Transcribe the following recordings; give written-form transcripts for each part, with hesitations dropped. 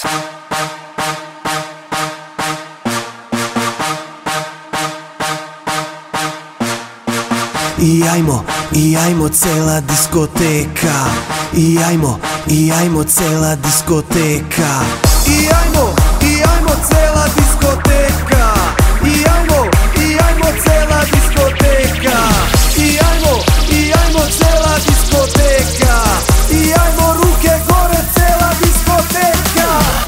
I ajmo cela diskoteka. I ajmo cela diskoteka. I ajmo cela diskoteka. I ajmo cela diskoteka. I ajmo cela diskoteka. I ajmo ruke gore, cela diskoteka.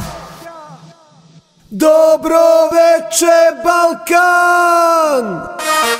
Dobro veče Balkan.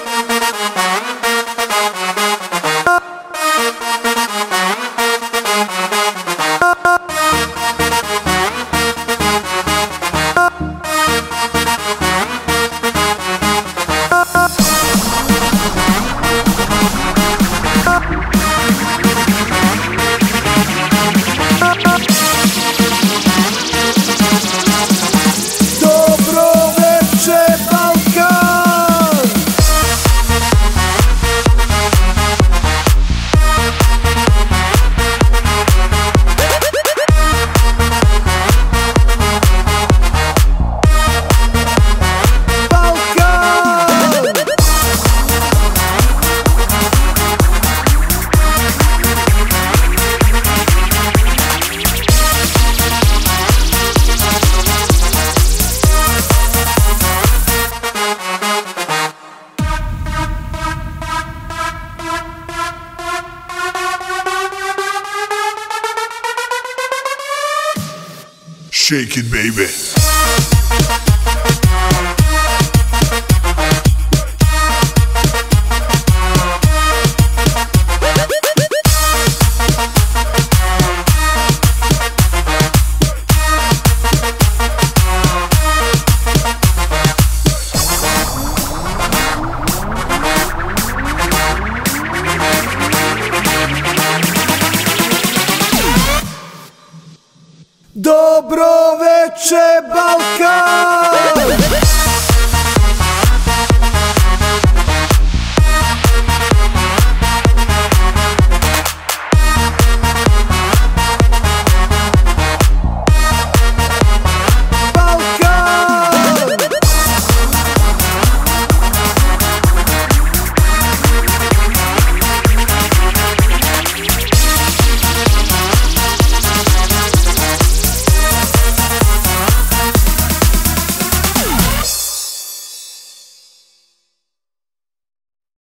Shake it, baby. Dobro veče Balkan.